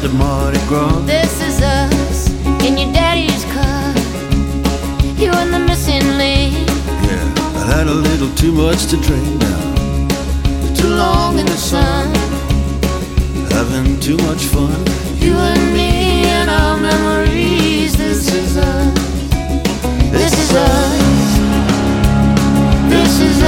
the Mardi Gras. This is us in your daddy's car. You and the missing link. Yeah, I had a little too much to drink now. Too long in the sun. Having too much fun. You and me and our memories. This is us. This is us. This is